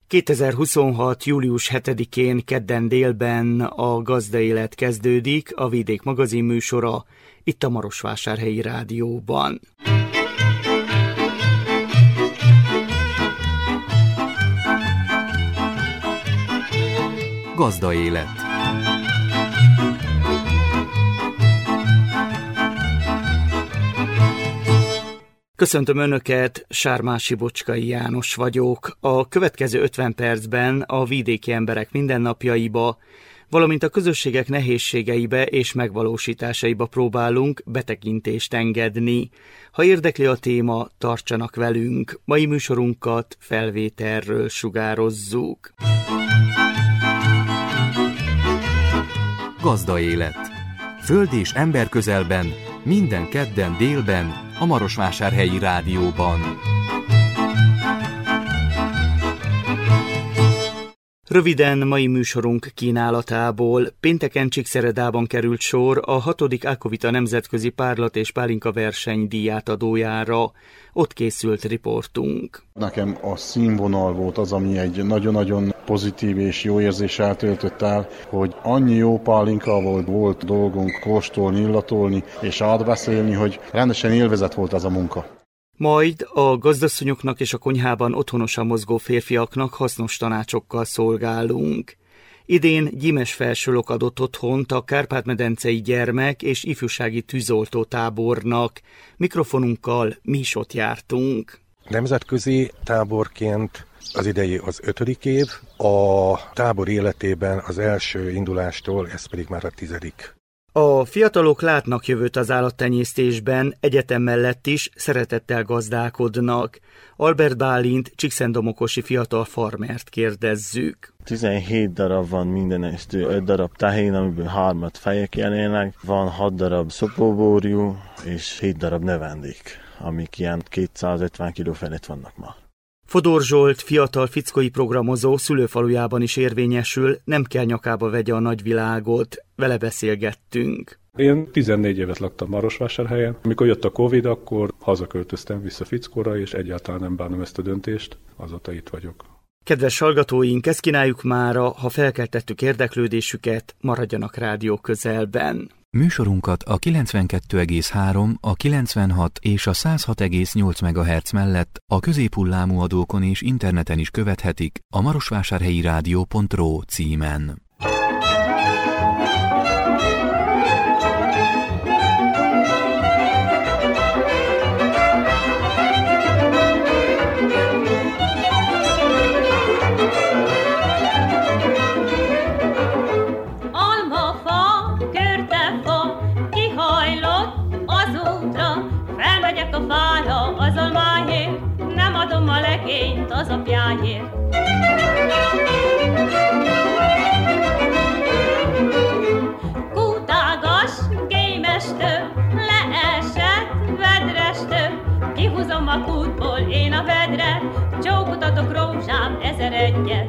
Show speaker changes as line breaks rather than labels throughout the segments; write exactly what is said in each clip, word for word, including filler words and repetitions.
kétezer-huszonhat. július hetedikén kedden délben a Gazdaélet kezdődik, a Vidék magazin műsora, itt a Marosvásárhelyi Rádióban.
Gazdaélet.
Köszöntöm Önöket, Sármási Bocskai János vagyok. A következő ötven percben a vidéki emberek mindennapjaiba, valamint a közösségek nehézségeibe és megvalósításaiba próbálunk betekintést engedni. Ha érdekli a téma, tartsanak velünk. Mai műsorunkat felvételről sugározzuk.
Gazdaélet. Föld és ember közelben, minden kedden délben, a Marosvásárhelyi Rádióban.
Röviden mai műsorunk kínálatából. Pénteken Csíkszeredában került sor a hatodik Ákovita Nemzetközi Párlat és Pálinka verseny díjátadójára. Ott készült riportunk.
Nekem a színvonal volt az, ami egy nagyon-nagyon pozitív és jó érzéssel töltött el, hogy annyi jó pálinka volt, volt dolgunk kóstolni, illatolni és átbeszélni, hogy rendesen élvezet volt az a munka.
Majd a gazdasszonyoknak és a konyhában otthonosan mozgó férfiaknak hasznos tanácsokkal szolgálunk. Idén gyímes felsőlök adott otthont a Kárpát-medencei gyermek és ifjúsági tűzoltó tábornak. Mikrofonunkkal mi is ott jártunk.
Nemzetközi táborként az idei az ötödik év, a tábor életében az első indulástól, ez pedig már a tizedik.
A fiatalok látnak jövőt az állattenyésztésben, egyetem mellett is szeretettel gazdálkodnak. Albert Bálint, Csíkszentdomokosi fiatal farmert kérdezzük.
tizenhét darab van mindenestől, öt darab tehén, amiből hármat fejek jelenleg, van hat darab szopóborjú és hét darab növendék, amik ilyen kétszázötven kiló felett vannak ma.
Fodor Zsolt, fiatal fickói programozó, szülőfalujában is érvényesül, nem kell nyakába vegye a nagyvilágot. Vele beszélgettünk.
Én tizennégy évet laktam Marosvásárhelyen. Amikor jött a Covid, akkor hazaköltöztem vissza Fickóra, és egyáltalán nem bánom ezt a döntést. Azóta itt vagyok.
Kedves hallgatóink, ezt kínáljuk mára, ha felkeltettük érdeklődésüket, maradjanak rádió közelben.
Műsorunkat a kilencvenkettő egész három, a kilencvenhat és a száz hat egész nyolc megahertz mellett a középhullámú adókon és interneten is követhetik a marosvásárhelyi rádió pont ro címen.
Az apjáért. Kútágas gémestől, leesett vedrestől, kihúzom a kútból én a vedret, csókot adok rózsám ezer egyet.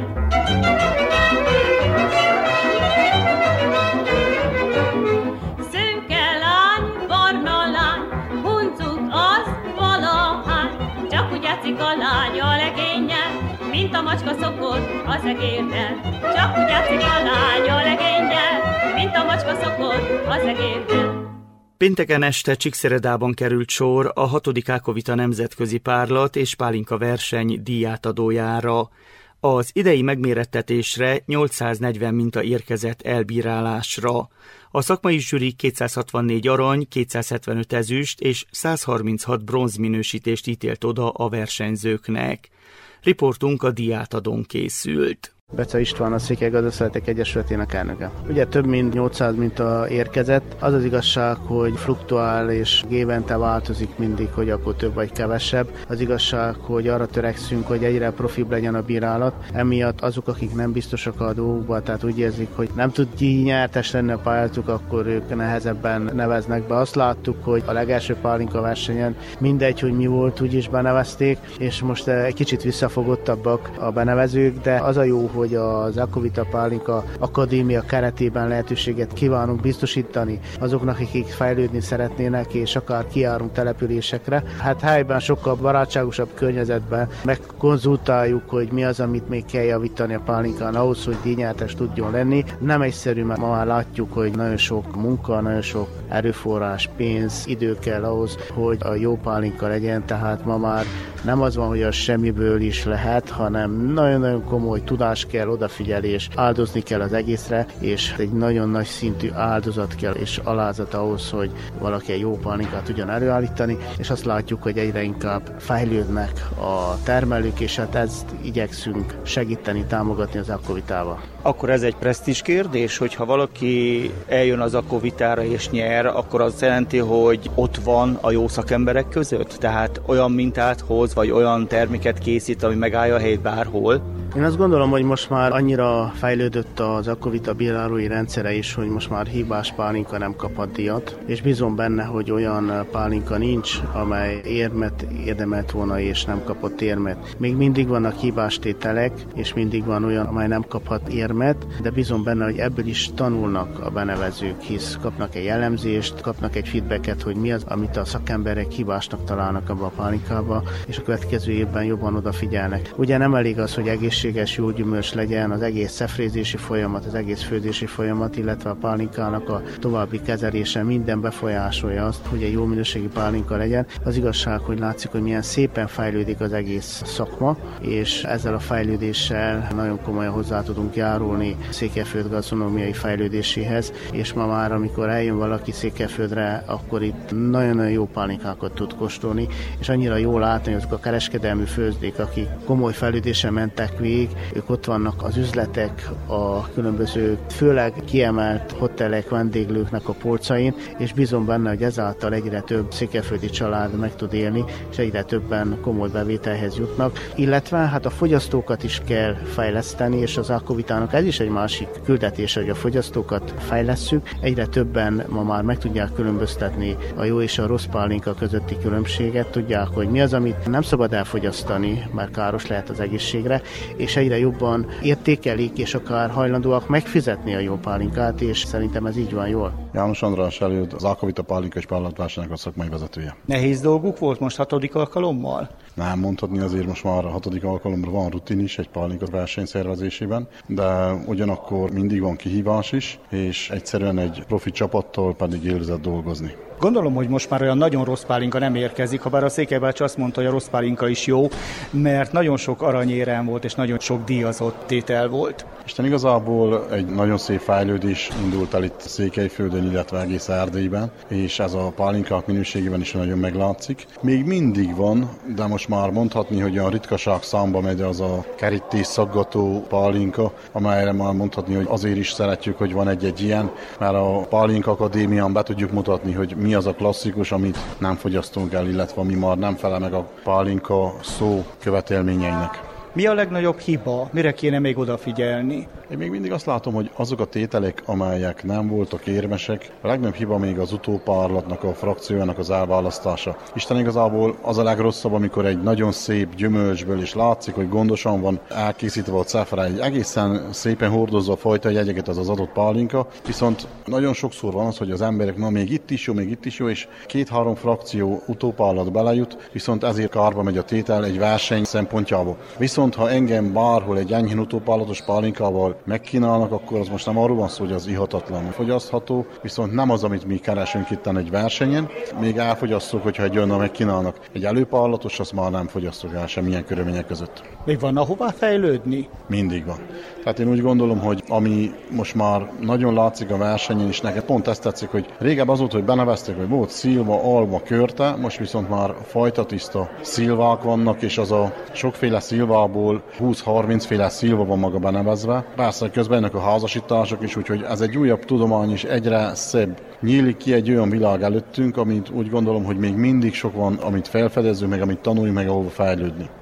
Szőke lány, barna lány, huncuk az valahány, csak úgy játszik a lány a legényel, mint a macska szokott az egérrel. Csak úgy játszik a lány a legényel, mint a macska szokott az egérrel.
Pénteken este Csíkszeredában került sor a hatodik Ákovita Nemzetközi Párlat és Pálinka verseny díjátadójára. Az idei megmérettetésre nyolcszáznegyven minta érkezett elbírálásra. A szakmai zsűri kétszázhatvannégy arany, kétszázhetvenöt ezüst és százharminchat bronz minősítést ítélt oda a versenyzőknek. Riportunk a díjátadón készült.
Beca István, a Székely Gazdaszövetek Egyesületének elnöke. Ugye több mint nyolcszáz minta érkezett. Az az igazság, hogy fluktuál és évente változik mindig, hogy akkor több vagy kevesebb. Az igazság, hogy arra törekszünk, hogy egyre profibb legyen a bírálat. Emiatt azok, akik nem biztosak a dolgokban, tehát úgy érzik, hogy nem tud nyertes lenni a pályázatuk, akkor ők nehezebben neveznek be. Azt láttuk, hogy a legelső pálinka versenyen mindegy, hogy mi volt, úgyis benevezték, és most egy kicsit visszafogottabbak a benevezők, de az a jó, hogy az Akovita Pálinka Akadémia keretében lehetőséget kívánunk biztosítani azoknak, akik fejlődni szeretnének, és akár kijárunk településekre. Hát helyben sokkal barátságosabb környezetben megkonzultáljuk, hogy mi az, amit még kell javítani a pálinkán ahhoz, hogy díjnyertes tudjon lenni. Nem egyszerű, mert ma már látjuk, hogy nagyon sok munka, nagyon sok erőforrás, pénz, idő kell ahhoz, hogy a jó pálinka legyen, tehát ma már nem az van, hogy az semmiből is lehet, hanem nagyon-nagyon komoly tudás kell, odafigyelés, áldozni kell az egészre, és egy nagyon nagy szintű áldozat kell, és alázat ahhoz, hogy valaki egy jó pálinkát tudjon előállítani, és azt látjuk, hogy egyre inkább fejlődnek a termelők, és hát ezt igyekszünk segíteni, támogatni az Akovitával.
Akkor ez egy presztízs kérdés, hogyha valaki eljön az Akovitára és nyer, akkor az jelenti, hogy ott van a jó szakemberek között? Tehát olyan mintát hoz, vagy olyan terméket készít, ami megállja a helyét bárhol?
Én azt gondolom, hogy most már annyira fejlődött az Akovita bírálói rendszere is, hogy most már hibás pálinka nem kaphat díjat, és bízom benne, hogy olyan pálinka nincs, amely érmet érdemelt volna és nem kapott érmet. Még mindig vannak hibás tételek, és mindig van olyan, amely nem kaphat érmet, de bízom benne, hogy ebből is tanulnak a benevezők, hisz kapnak egy jellemzést, kapnak egy feedbacket, hogy mi az, amit a szakemberek hibásnak találnak abba a pálinkába, és a következő évben jobban odafigyelnek. Ugye nem elég az, hogy egészséges, jó gyümölcs legyen, az egész szefrézési folyamat, az egész főzési folyamat, illetve a pálinkának a további kezelése minden befolyásolja azt, hogy egy jó minőségi pálinka legyen. Az igazság, hogy látszik, hogy milyen szépen fejlődik az egész szakma, és ezzel a fejlődéssel nagyon komolyan hozzá tudunk járulni Székelyföld gasztronómiai fejlődéséhez, és ma már, amikor eljön valaki Székelyföldre, akkor itt nagyon-nagyon jó pálinkákat tud kóstolni, és annyira jól látni, hogy azok a kereskedelmi főzdék, akik komoly fejlődésen mentek végig, ők ott vannak az üzletek, a különböző, főleg kiemelt hotelek, vendéglőknek a polcain, és bízom benne, hogy ezáltal egyre több székelyföldi család meg tud élni, és egyre többen komoly bevételhez jutnak, illetve hát a fogyasztókat is kell fejleszteni, és az Akovitának ez is egy másik küldetése, hogy a fogyasztókat fejlesszük. Egyre többen ma már meg tudják különböztetni a jó és a rossz pálinka közötti különbséget, tudják, hogy mi az, amit nem szabad elfogyasztani, mert káros lehet az egészségre, és egyre jobban értékelik, és akár hajlandóak megfizetni a jó pálinkát, és szerintem ez így van jól.
János András előtt az Akovita Pálinka és Pálinkatvásárnak a szakmai vezetője.
Nehéz dolguk volt most hatodik alkalommal?
Nem mondhatni, azért most már a hatodik alkalomra van rutin is egy pálinka verseny szervezésében, de ugyanakkor mindig van kihívás is, és egyszerűen egy profi csapattal pedig élvezett dolgozni.
Gondolom, hogy most már olyan nagyon rossz pálinka nem érkezik, habár a Székely bácsi azt mondta, hogy a rossz pálinka is jó, mert nagyon sok aranyérem volt, és nagyon sok díjazott tétel volt.
Isten igazából egy nagyon szép fejlődés indult el itt Székelyföldön, illetve egész Erdélyben, és ez a pálinkák minőségében is nagyon meglátszik. Még mindig van, de most már mondhatni, hogy a ritkaság számba megy az a kerítés szaggató pálinka, amelyre már mondhatni, hogy azért is szeretjük, hogy van egy-egy ilyen, mert a Pálinka Akadémián be tudjuk mutatni, hogy mi az a klasszikus, amit nem fogyasztunk el, illetve mi már nem felel meg a pálinka szó követelményeinek.
Mi a legnagyobb hiba? Mire kéne még odafigyelni?
Én még mindig azt látom, hogy azok a tételek, amelyek nem voltak érmesek, a legnagyobb hiba még az utópárlatnak, a frakciójának az elválasztása. Isten igazából az a legrosszabb, amikor egy nagyon szép gyümölcsből is látszik, hogy gondosan van elkészítve a cefre, egy egészen szépen hordozza a fajta jegyeket az az adott pálinka, viszont nagyon sokszor van az, hogy az emberek, na még itt is jó, még itt is jó, és két-három frakció utópárlat belejut, viszont ezért kárba megy a tétel egy verseny szempontjából. Viszont ha engem bárhol egy enyhén utópárlatos pálinkával megkínálnak, akkor az most nem arról van szó, hogy az ihatatlan fogyasztható, viszont nem az, amit mi keresünk itt egy versenyen. Még elfogyasztjuk, hogyha egy olyan megkínálnak. Egy előpárlatos, azt már nem fogyasztok el semmilyen körülmények között.
Még van ahová fejlődni?
Mindig van. Tehát én úgy gondolom, hogy ami most már nagyon látszik a versenyen, és nekem pont ezt tetszik, hogy régebb az volt, hogy benevezték, hogy volt szilva, alma, körte, most viszont már fajtatiszta szilvák vannak, és az a sokféle szilvából húsz-harminc féle szilva van maga benevezve. Persze közben ennek a házasítások is, úgyhogy ez egy újabb tudomány is egyre szebb. Nyílik ki egy olyan világ előttünk, amit úgy gondolom, hogy még mindig sok van, amit felfedezünk, meg amit tanuljunk, meg ahol fejlődni.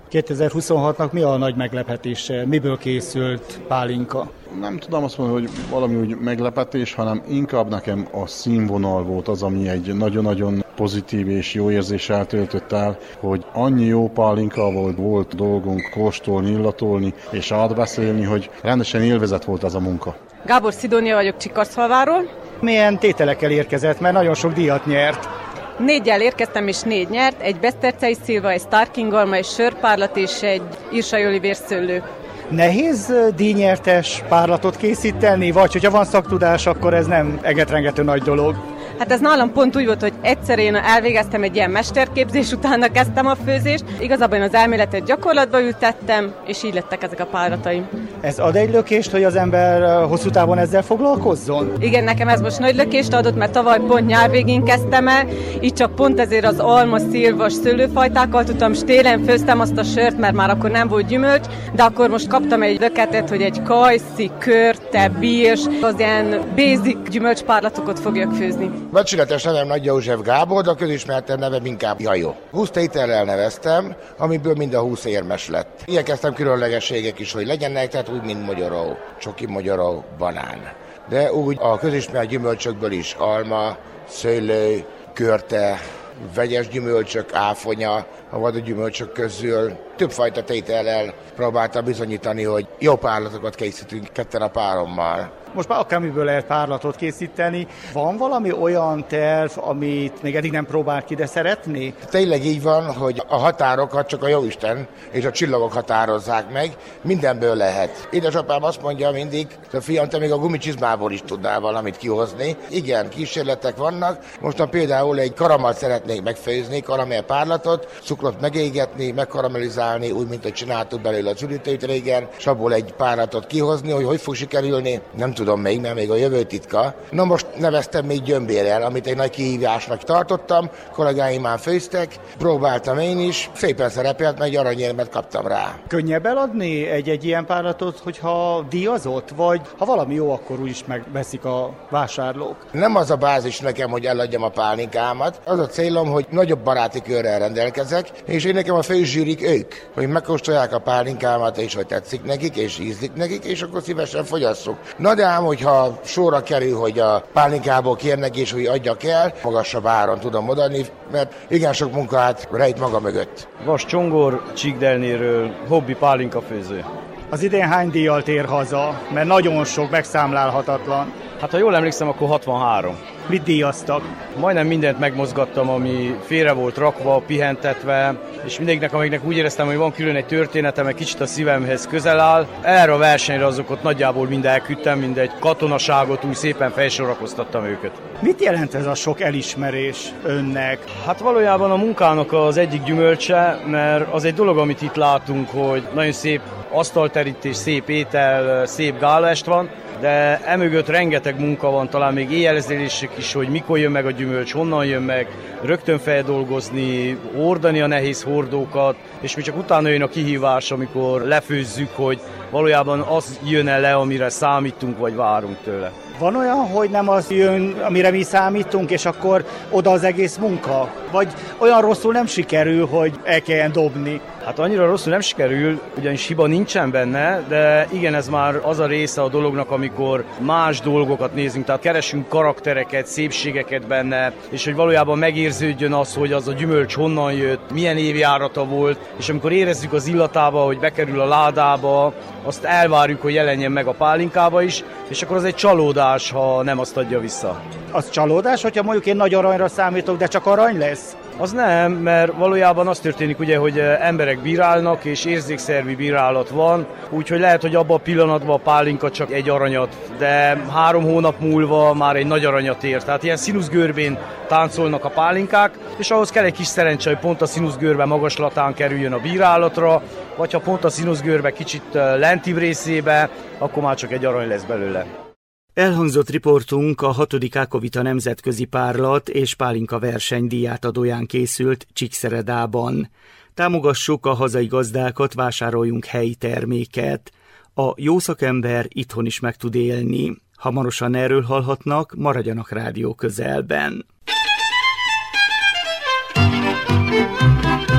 kétezer-huszonhatnak mi a nagy meglepetése? Miből készült pálinka?
Nem tudom azt mondani, hogy valami úgy meglepetés, hanem inkább nekem a színvonal volt az, ami egy nagyon-nagyon pozitív és jó érzéssel töltött el, hogy annyi jó pálinka volt, volt dolgunk kóstolni, illatolni és átbeszélni, hogy rendesen élvezet volt az a munka.
Gábor Szidónia vagyok Csikarszalváról.
Milyen tételekkel érkezett, mert nagyon sok díjat nyert?
Négyel érkeztem, és négy nyert, egy besztercei szilva, egy Starkingolma, egy sörpárlat és egy írsajoli vérszőlő.
Nehéz díjnyertes párlatot készíteni, vagy hogyha van szaktudás, akkor ez nem egetrengető nagy dolog?
Hát ez nálam pont úgy volt, hogy egyszer én elvégeztem egy ilyen mesterképzés, utána kezdtem a főzést. Igazából én az elméletet gyakorlatba ültettem, és így lettek ezek a párlataim.
Ez ad egy lökést, hogy az ember hosszú távon ezzel foglalkozzon?
Igen, nekem ez most nagy lökést adott, mert tavaly pont nyár végén kezdtem el, így csak pont ezért az alma, szilvas szőlőfajtákkal tudtam, és télen főztem azt a sört, mert már akkor nem volt gyümölcs, de akkor most kaptam egy löketet, hogy egy kajszi, körte, bírs, az ilyen basic gyümölcspárlatokat fogjak főzni.
Becsületes nevem Nagy József Gábor, de a közismertebb nevem inkább Jajó. húsz tétellel neveztem, amiből mind a húsz érmes lett. Igyekeztem különlegességek is, hogy legyenek, tehát úgy, mint magyaró, csoki magyaró, banán. De úgy a közismert gyümölcsökből is alma, szőlő, körte, vegyes gyümölcsök, áfonya, a vadú gyümölcsök közül többfajta tétellel próbáltam bizonyítani, hogy jó párlatokat készítünk ketten a párommal.
Most már akármiből lehet párlatot készíteni. Van valami olyan terv, amit még eddig nem próbált ki, de szeretné?
Tényleg így van, hogy a határokat csak a Jóisten és a csillagok határozzák meg. Mindenből lehet. Édesapám azt mondja mindig, hogy fiam, te még a gumicsizmából is tudnál valamit kihozni. Igen, kísérletek vannak. Mostan például egy karamalt szeretnék megfőzni, karamell párlatot, cukrot megégetni, megkaramellizálni, úgy, mint hogy csináltuk belőle az üdítőt régen, és abból egy párlatot kihozni, hogy hogy fog sikerülni. Nem tudom még, mert még a jövő titka. Na most neveztem még gyömbérrel, amit egy nagy kihívásnak tartottam, kollégáim már főztek, próbáltam én is, szépen szerepelt, meg egy aranyérmet kaptam rá.
Könnyebb eladni egy-egy ilyen párlatot, hogyha díjazott, vagy ha valami jó, akkor úgyis megveszik a vásárlók?
Nem az a bázis nekem, hogy eladjam a pálinkámat, az a célom, hogy nagyobb baráti körrel rendelkezek, és én nekem a főzsűrik ők, hogy megkóstolják a pálinkámat, és hogy tetszik nekik, és ízlik nekik, és akkor szívesen fogyasszuk. Na de ám, hogyha sorra kerül, hogy a pálinkából kérnek, és hogy adjak el, magasabb áron tudom odaadni, mert igen sok munkát rejt maga mögött.
Vas Csongor, Csíkdelnéről, hobbi pálinkafőző.
Az idén hány díjjal tér haza? Mert nagyon sok, megszámlálhatatlan.
Hát ha jól emlékszem, akkor hatvanhárom.
Mit díjaztak?
Majdnem mindent megmozgattam, ami félre volt rakva, pihentetve, és mindegyiknek, amiknek úgy éreztem, hogy van külön egy történetem, egy kicsit a szívemhez közel áll. Erre a versenyre azokat nagyjából mind elküldtem, mind egy katonaságot, úgy szépen felsorakoztattam őket.
Mit jelent ez a sok elismerés önnek?
Hát valójában a munkának az egyik gyümölcse, mert az egy dolog, amit itt látunk, hogy nagyon szép asztalterítés, szép étel, szép gálaest van, de emögött rengeteg munka van, talán még éjjelzések is, hogy mikor jön meg a gyümölcs, honnan jön meg, rögtön feldolgozni, hordani a nehéz hordókat, és mi csak utána jön a kihívás, amikor lefőzzük, hogy valójában az jön el le, amire számítunk, vagy várunk tőle.
Van olyan, hogy nem az jön, amire mi számítunk, és akkor oda az egész munka? Vagy olyan rosszul nem sikerül, hogy el kelljen dobni?
Hát annyira rosszul nem sikerül, ugyanis hiba nincsen benne, de igen, ez már az a része a dolognak, amikor más dolgokat nézünk, tehát keresünk karaktereket, szépségeket benne, és hogy valójában megérződjön az, hogy az a gyümölcs honnan jött, milyen évjárata volt, és amikor érezzük az illatába, hogy bekerül a ládába, azt elvárjuk, hogy jelenjen meg a pálinkába is, és akkor az egy csalódás, ha nem azt adja vissza.
Az csalódás, hogyha mondjuk én nagy aranyra számítok, de csak arany lesz?
Az nem, mert valójában az történik ugye, hogy emberek bírálnak, és érzékszervi bírálat van, úgyhogy lehet, hogy abban a pillanatban a pálinka csak egy aranyat, de három hónap múlva már egy nagy aranyat ér. Tehát ilyen színuszgörbén táncolnak a pálinkák, és ahhoz kell egy kis szerencse, hogy pont a színuszgörbe magaslatán kerüljön a bírálatra, vagy ha pont a színuszgörbe kicsit lentibb részébe, akkor már csak egy arany lesz belőle.
Elhangzott riportunk a hatodik Ákovita nemzetközi párlat és pálinka verseny díjátadóján készült Csíkszeredában. Támogassuk a hazai gazdákat, vásároljunk helyi terméket. A jó szakember itthon is meg tud élni. Hamarosan erről hallhatnak, maradjanak rádió közelben.
A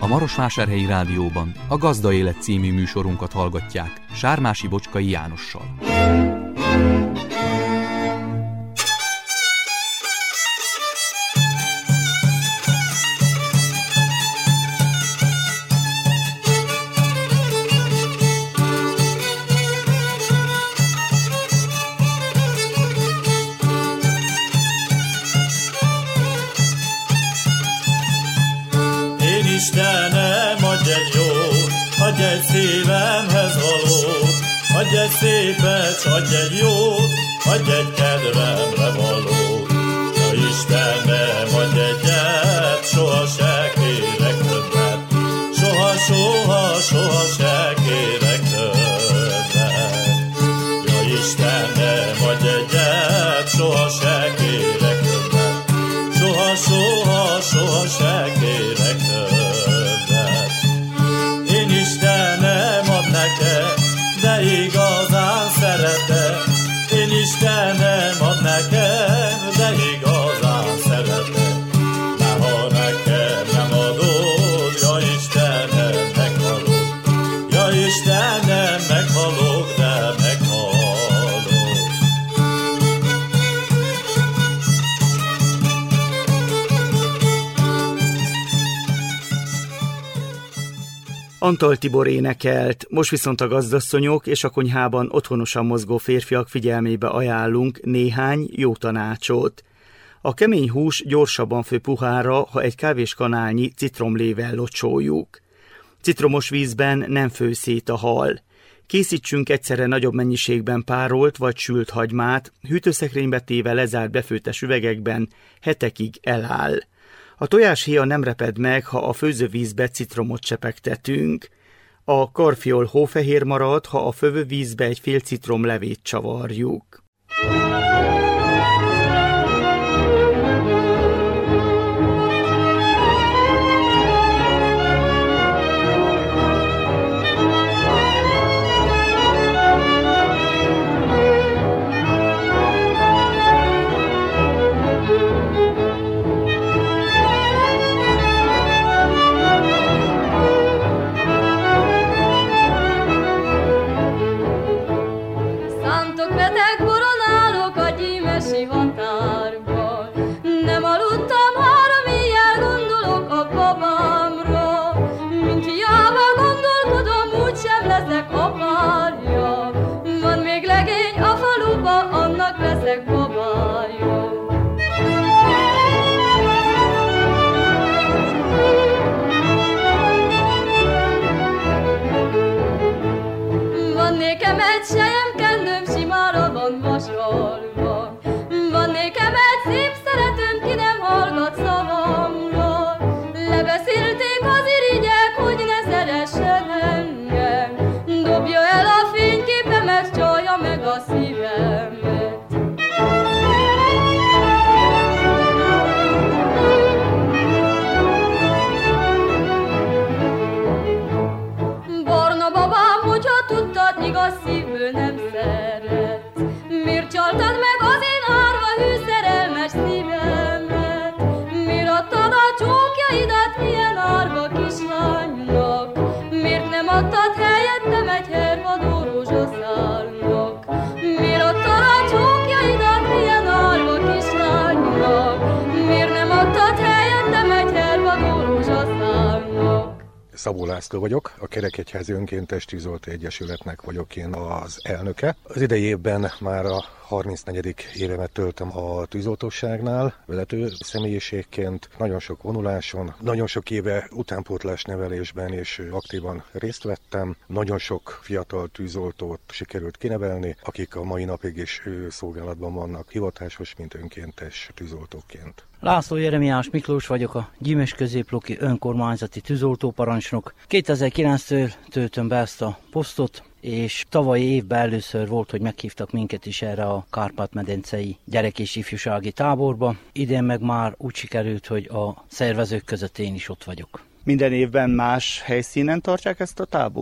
Marosvásárhelyi Rádióban a Gazda Élet című műsorunkat hallgatják Sármási Bocskai Jánossal.
Istenem, adj egy jót, adj egy szívemhez valót, adj egy szépet, adj egy jót, adj egy kedvemre valót. Ja Istenem, adj egyet, soha se kérek többet, soha, soha, soha se kérek többet. Ja Istenem, adj egyet, soha se kérek többet, soha, soha, soha se kérek többet. Én Istenem ad neked, de igazán szeretek. Én Istenem ad neked, de igazán szeretek. De ha nekem nem adod, ja Istenem, meghalok. Ja Istenem, meghalok, de meghalok.
Antal Tibor énekelt, most viszont a gazdasszonyok és a konyhában otthonosan mozgó férfiak figyelmébe ajánlunk néhány jó tanácsot. A kemény hús gyorsabban fő puhára, ha egy kávéskanálnyi citromlével locsoljuk. Citromos vízben nem fő szét a hal. Készítsünk egyszerre nagyobb mennyiségben párolt vagy sült hagymát, hűtőszekrénybe téve lezárt befőttes üvegekben hetekig eláll. A tojáshéja nem reped meg, ha a főzővízbe citromot csepegtetünk. A karfiol hófehér marad, ha a főzővízbe egy fél citrom levét csavarjuk.
Szabó László vagyok, a Kerekegyházi Önkéntes Tűzoltó Egyesületnek vagyok én az elnöke. Az idei évben már a harmincnegyedik évemet töltöm a tűzoltóságnál, vezető személyiségként, nagyon sok vonuláson, nagyon sok éve utánpótlás nevelésben és aktívan részt vettem. Nagyon sok fiatal tűzoltót sikerült kinevelni, akik a mai napig is szolgálatban vannak hivatásos, mint önkéntes tűzoltóként.
László Jeremiás Miklós vagyok, a Gyímes Középloki önkormányzati tűzoltóparancsnok. kétezer-kilenctől töltöm be ezt a posztot, és tavalyi évben először volt, hogy meghívtak minket is erre a Kárpát-medencei gyerek- és ifjúsági táborba. Idén meg már úgy sikerült, hogy a szervezők között én is ott vagyok.
Minden évben más helyszínen tartják ezt a tábort?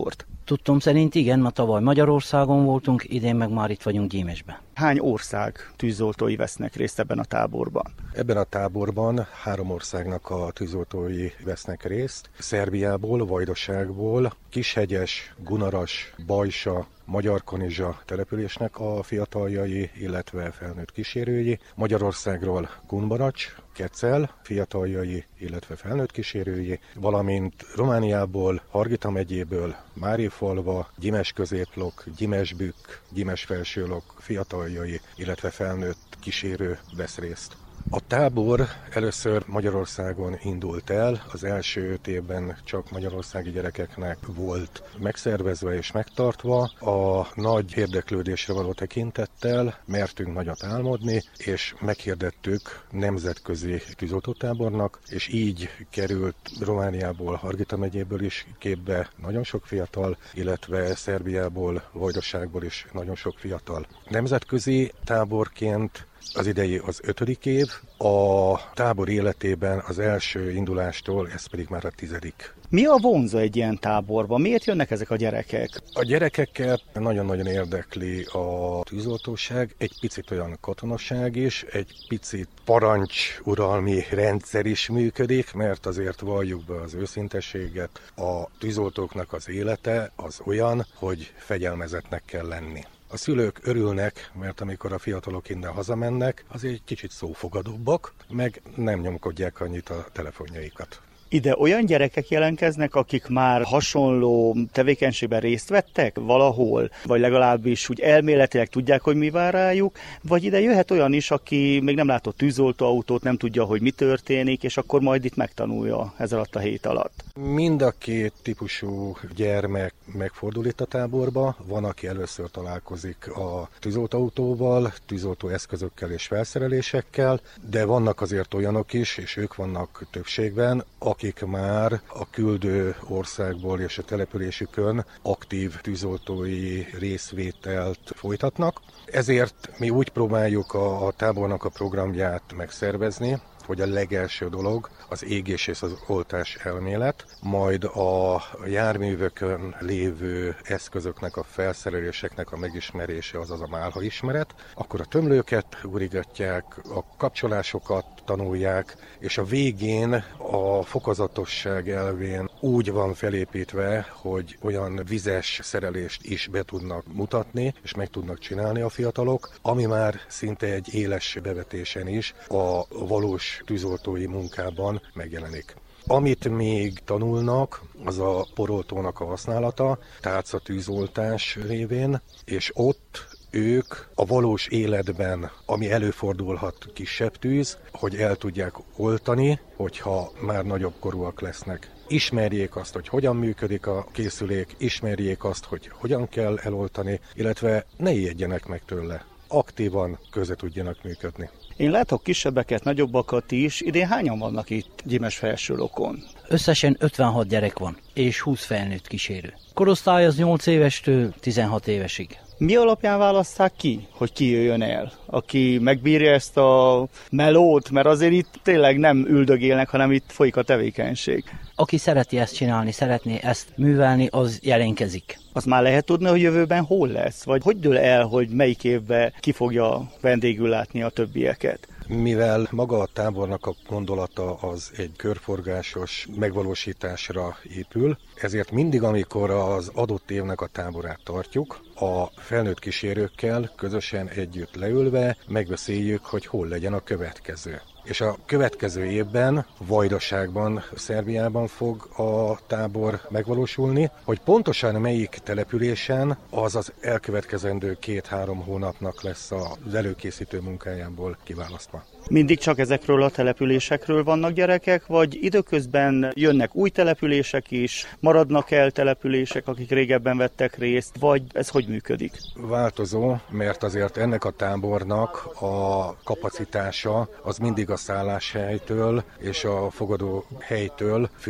Tudtom szerint igen, ma tavaly Magyarországon voltunk, idén meg már itt vagyunk Gyímesben.
Hány ország tűzoltói vesznek részt ebben a táborban?
Ebben a táborban három országnak a tűzoltói vesznek részt. Szerbiából, Vajdaságból, Kishegyes, Gunaras, Bajsa, Magyarkanizsa településnek a fiataljai, illetve felnőtt kísérői. Magyarországról Gunbaracs, Kecel, fiataljai, illetve felnőtt kísérői, valamint Romániából, Hargita megyéből, Márifalva, Gyimes középlok, Gyimesbükk, Gyimes felsőlok, fiataljai, illetve felnőtt kísérő vesz részt. A tábor először Magyarországon indult el, az első öt évben csak magyarországi gyerekeknek volt megszervezve és megtartva. A nagy érdeklődésre való tekintettel mertünk nagyot álmodni, és meghirdettük nemzetközi tűzoltótábornak, és így került Romániából, Hargita megyéből is képbe nagyon sok fiatal, illetve Szerbiából, Vajdaságból is nagyon sok fiatal. Nemzetközi táborként az idei az ötödik év, a tábor életében az első indulástól, ez pedig már a tizedik.
Mi a vonza egy ilyen táborban? Miért jönnek ezek a gyerekek?
A gyerekeket nagyon-nagyon érdekli a tűzoltóság, egy picit olyan katonaság is, egy picit parancsuralmi rendszer is működik, mert azért valljuk be az őszintességet, a tűzoltóknak az élete az olyan, hogy fegyelmezetnek kell lenni. A szülők örülnek, mert amikor a fiatalok innen hazamennek, azért egy kicsit szófogadóbbak, meg nem nyomkodják annyit a telefonjaikat.
Ide olyan gyerekek jelentkeznek, akik már hasonló tevékenységben részt vettek valahol, vagy legalábbis úgy elméletileg tudják, hogy mi vár rájuk, vagy ide jöhet olyan is, aki még nem látott tűzoltóautót, nem tudja, hogy mi történik, és akkor majd itt megtanulja ez alatt a hét alatt.
Mind a két típusú gyermek megfordul itt a táborba. Van, aki először találkozik a tűzoltóautóval, tűzoltó eszközökkel és felszerelésekkel, de vannak azért olyanok is, és ők vannak többségben, akik már a küldő országból és a településükön aktív tűzoltói részvételt folytatnak. Ezért mi úgy próbáljuk a, a tábornak a programját megszervezni, hogy a legelső dolog az égés és az oltás elmélet, majd a járművökön lévő eszközöknek, a felszereléseknek a megismerése, azaz a málha ismeret, akkor a tömlőket urigatják, a kapcsolásokat tanulják, és a végén a fokozatosság elvén úgy van felépítve, hogy olyan vizes szerelést is be tudnak mutatni, és meg tudnak csinálni a fiatalok, ami már szinte egy éles bevetésen is a valós tűzoltói munkában megjelenik. Amit még tanulnak, az a poroltónak a használata, tálca tűzoltás révén, és ott ők a valós életben, ami előfordulhat kisebb tűz, hogy el tudják oltani, hogyha már nagyobb korúak lesznek. Ismerjék azt, hogy hogyan működik a készülék, ismerjék azt, hogy hogyan kell eloltani, illetve ne ijedjenek meg tőle. Aktívan közre tudjanak működni.
Én látok kisebbeket, nagyobbakat is. Idén hányan vannak itt Gyimes felsőlokon?
Összesen ötvenhat gyerek van, és húsz felnőtt kísérő. Korosztály az nyolc évestől tizenhat évesig.
Mi alapján válasszák ki, hogy ki jöjjön el? Aki megbírja ezt a melót, mert azért itt tényleg nem üldögélnek, hanem itt folyik a tevékenység.
Aki szereti ezt csinálni, szeretné ezt művelni, az jelentkezik.
Azt már lehet tudni, hogy jövőben hol lesz? Vagy hogy dől el, hogy melyik évben ki fogja vendégül látni a többieket?
Mivel maga a tábornak a gondolata az egy körforgásos megvalósításra épül, ezért mindig, amikor az adott évnek a táborát tartjuk, a felnőtt kísérőkkel közösen együtt leülve megbeszéljük, hogy hol legyen a következő. És a következő évben Vajdaságban, Szerbiában fog a tábor megvalósulni, hogy pontosan melyik településen az az elkövetkezendő két-három hónapnak lesz az előkészítő munkájából kiválasztva.
Mindig csak ezekről a településekről vannak gyerekek, vagy időközben jönnek új települések is, maradnak el települések, akik régebben vettek részt, vagy ez hogy működik?
Változó, mert azért ennek a tábornak a kapacitása az mindig a szálláshelytől és a fogadó helytől függ.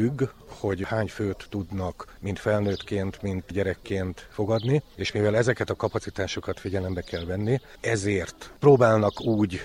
hogy hány főt tudnak mind felnőttként, mind gyerekként fogadni, és mivel ezeket a kapacitásokat figyelembe kell venni, ezért próbálnak úgy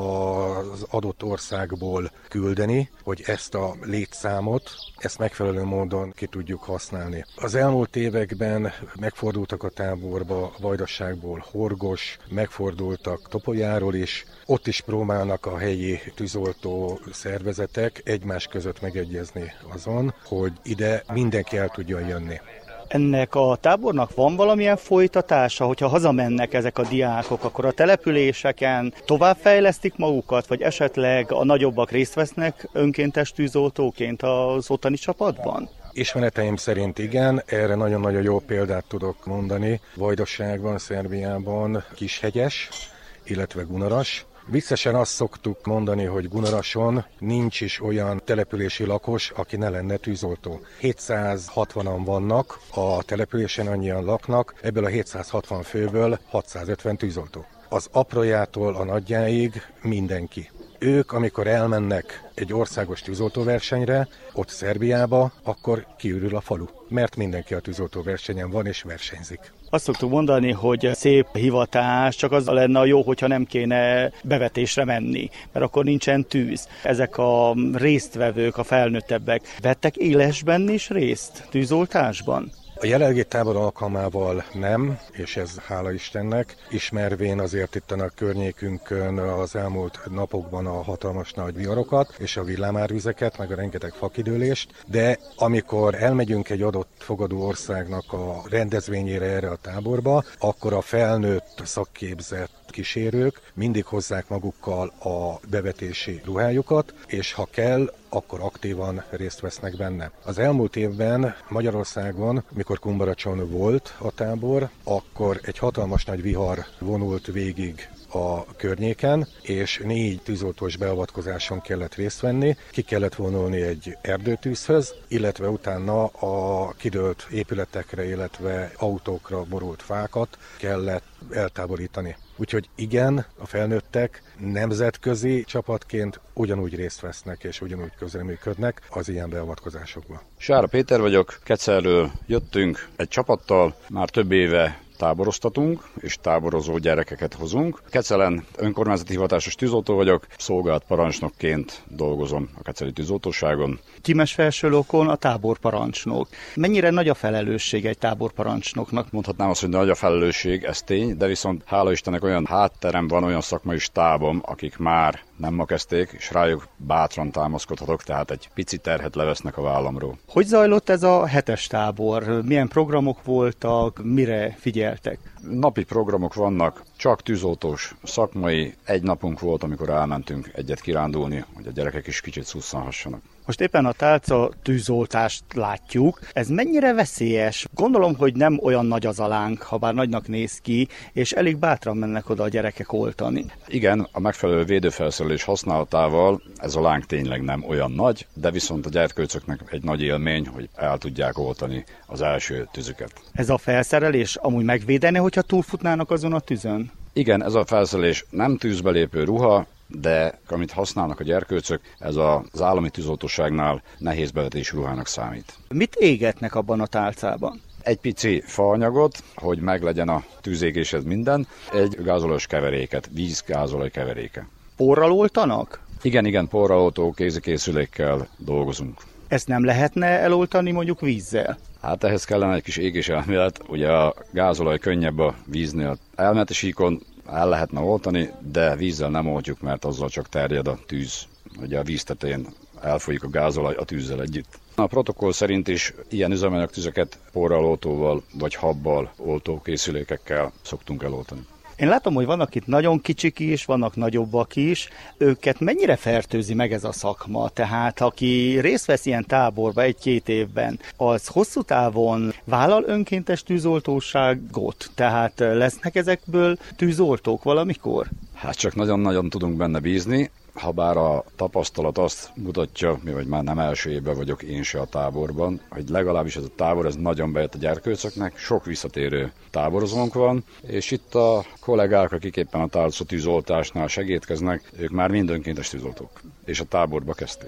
az adott országból küldeni, hogy ezt a létszámot, ezt megfelelő módon ki tudjuk használni. Az elmúlt években megfordultak a táborba Vajdaságból Horgos, megfordultak Topolyáról is, ott is próbálnak a helyi tűzoltó szervezetek egymás között megegyezni azon, hogy ide mindenki el tudjon jönni.
Ennek a tábornak van valamilyen folytatása, hogyha hazamennek ezek a diákok, akkor a településeken továbbfejlesztik magukat, vagy esetleg a nagyobbak részt vesznek önkéntes tűzoltóként az ottani csapatban?
Ismereteim szerint igen, erre nagyon-nagyon jó példát tudok mondani. Vajdaságban, Szerbiában Kishegyes, illetve Gunaras. Viccesen azt szoktuk mondani, hogy Gunarason nincs is olyan települési lakos, aki ne lenne tűzoltó. hétszázhatvanan vannak a településen, annyian laknak, ebből a hétszázhatvan főből hatszázötven tűzoltó. Az aprójától a nagyjáig mindenki. Ők, amikor elmennek egy országos tűzoltóversenyre, ott Szerbiába, akkor kiürül a falu, mert mindenki a tűzoltóversenyen van és versenyzik.
Azt szoktuk mondani, hogy szép hivatás, csak az lenne jó, hogyha nem kéne bevetésre menni, mert akkor nincsen tűz. Ezek a résztvevők, a felnőttebbek vettek élesben is részt tűzoltásban?
A jelenlegi tábor alkalmával nem, és ez hála Istennek, ismervén azért itt a környékünkön az elmúlt napokban a hatalmas nagy viharokat, és a villámárvizeket, meg a rengeteg fakidőlést, de amikor elmegyünk egy adott fogadó országnak a rendezvényére erre a táborba, akkor a felnőtt szakképzett kísérők mindig hozzák magukkal a bevetési ruhájukat, és ha kell, akkor aktívan részt vesznek benne. Az elmúlt évben Magyarországon, mikor Kumbaracson volt a tábor, akkor egy hatalmas nagy vihar vonult végig a környéken, és négy tűzoltós beavatkozáson kellett részt venni. Ki kellett vonulni egy erdőtűzhöz, illetve utána a kidőlt épületekre, illetve autókra borult fákat kellett eltávolítani. Úgyhogy igen, a felnőttek nemzetközi csapatként ugyanúgy részt vesznek és ugyanúgy közreműködnek az ilyen beavatkozásokban.
Sára Péter vagyok, Kecelről jöttünk egy csapattal, már több éve táboroztatunk, és táborozó gyerekeket hozunk. Kecelen önkormányzati hivatásos tűzoltó vagyok, szolgált parancsnokként dolgozom a keceli tűzoltóságon.
Kimesfelsőlókon a táborparancsnok. Mennyire nagy a felelősség egy táborparancsnoknak?
Mondhatnám azt, hogy nagy a felelősség, ez tény, de viszont hála Istennek olyan hátterem van, olyan szakmai stábom, akik már nem ma kezdték, és rájuk bátran támaszkodhatok, tehát egy pici terhet levesznek a vállamról.
Hogy zajlott ez a hetes tábor? Milyen programok voltak, mire figyeltek?
Napi programok vannak, csak tűzoltós, szakmai. Egy napunk volt, amikor elmentünk egyet kirándulni, hogy a gyerekek is kicsit szusszanhassanak.
Most éppen a tálca tűzoltást látjuk. Ez mennyire veszélyes? Gondolom, hogy nem olyan nagy az a láng, ha bár nagynak néz ki, és elég bátran mennek oda a gyerekek oltani.
Igen, a megfelelő védőfelszerelés használatával ez a láng tényleg nem olyan nagy, de viszont a gyerkőcöknek egy nagy élmény, hogy el tudják oltani az első tüzüket.
Ez a felszerelés amúgy megvédene, hogyha túlfutnának azon a tűzön?
Igen, ez a felszerelés nem tűzbelépő ruha, de amit használnak a gyerkőcök, ez az állami tűzoltóságnál nehéz bevetésű ruhának számít.
Mit égetnek abban a tálcában?
Egy pici faanyagot, hogy meglegyen a tűzégéshez minden, egy gázolajos keveréket, vízgázolaj keveréke.
Porral oltanak?
Igen, igen, porral oltó kézikészülékkel dolgozunk.
Ezt nem lehetne eloltani mondjuk vízzel?
Hát ehhez kellene egy kis égés elmélet, ugye a gázolaj könnyebb a víznél. Elméleti síkon el lehetne oltani, de vízzel nem oltjuk, mert azzal csak terjed a tűz. Ugye a víz tetején elfolyik a gázolaj a tűzzel együtt. A protokoll szerint is ilyen üzemanyagtüzeket porral oltóval vagy habbal oltókészülékekkel szoktunk eloltani.
Én látom, hogy vannak itt nagyon kicsik is, vannak nagyobbak is. Őket mennyire fertőzi meg ez a szakma? Tehát aki részt vesz ilyen táborba egy-két évben, az hosszú távon vállal önkéntes tűzoltóságot? Tehát lesznek ezekből tűzoltók valamikor?
Hát csak nagyon-nagyon tudunk benne bízni. Habár a tapasztalat azt mutatja, mi vagy már nem első évben vagyok én se a táborban, hogy legalábbis ez a tábor ez nagyon bejött a gyerkőcöknek, sok visszatérő táborozónk van, és itt a kollégák, akik éppen a tálca tűzoltásnál segítkeznek, ők már mind önkéntes tűzoltók, és a táborba kezdték.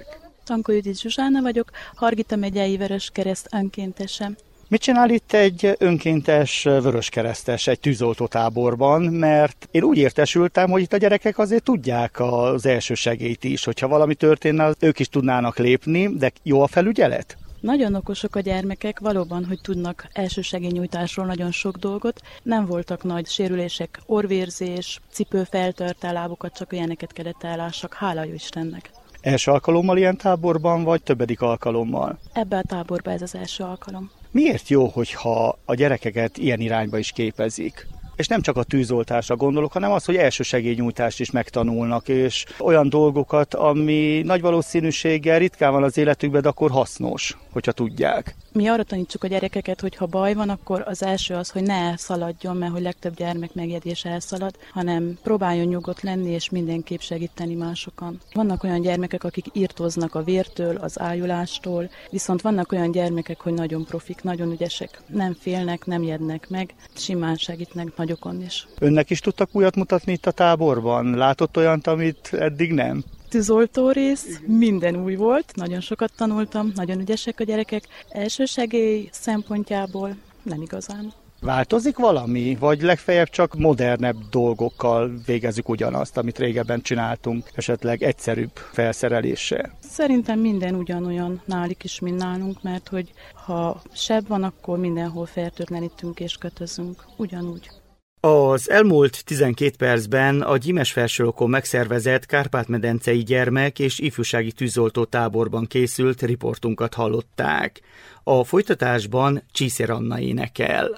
Tankó Judit Zsuzsána vagyok, Hargita megyei Vöröskereszt önkéntese.
Mit csinál itt egy önkéntes vöröskeresztes egy tűzoltótáborban? Mert én úgy értesültem, hogy itt a gyerekek azért tudják az első segélyt is, hogyha valami történne, ők is tudnának lépni, de jó a felügyelet?
Nagyon okosok a gyermekek, valóban, hogy tudnak elsősegélynyújtásról nagyon sok dolgot. Nem voltak nagy sérülések, orvérzés, cipő feltörte lábukat, csak ilyeneket kellett ellássak, hála jó Istennek.
Első alkalommal ilyen táborban, vagy többedik alkalommal?
Ebben a táborban ez az első alkalom.
Miért jó, hogyha a gyerekeket ilyen irányba is képezik? És nem csak a tűzoltásra gondolok, hanem az, hogy elsősegélynyújtást is megtanulnak, és olyan dolgokat, ami nagy valószínűséggel ritkán van az életükben, de akkor hasznos, hogyha tudják.
Mi arra tanítsuk a gyerekeket, hogy ha baj van, akkor az első az, hogy ne elszaladjon, mert hogy legtöbb gyermek megjegyzi és elszalad, hanem próbáljon nyugodt lenni és mindenképp segíteni másokon. Vannak olyan gyermekek, akik írtóznak a vértől, az ájulástól, viszont vannak olyan gyermekek, hogy nagyon profik, nagyon ügyesek, nem félnek, nem jednek meg, simán segítnek nagyokon is.
Önnek is tudtak újat mutatni itt a táborban? Látott olyant, amit eddig nem?
Tűzoltó rész, minden új volt, nagyon sokat tanultam, nagyon ügyesek a gyerekek. Elsősegély szempontjából nem igazán.
Változik valami, vagy legfeljebb csak modernebb dolgokkal végezzük ugyanazt, amit régebben csináltunk, esetleg egyszerűbb felszereléssel?
Szerintem minden ugyanolyan nálik is, mint nálunk, mert hogy ha seb van, akkor mindenhol fertőtlenítünk és kötözünk, ugyanúgy.
Az elmúlt tizenkét percben a Gyimesfelsőlókon megszervezett Kárpát-medencei gyermek és ifjúsági tűzoltó táborban készült riportunkat hallották. A folytatásban Csíszér Anna énekel.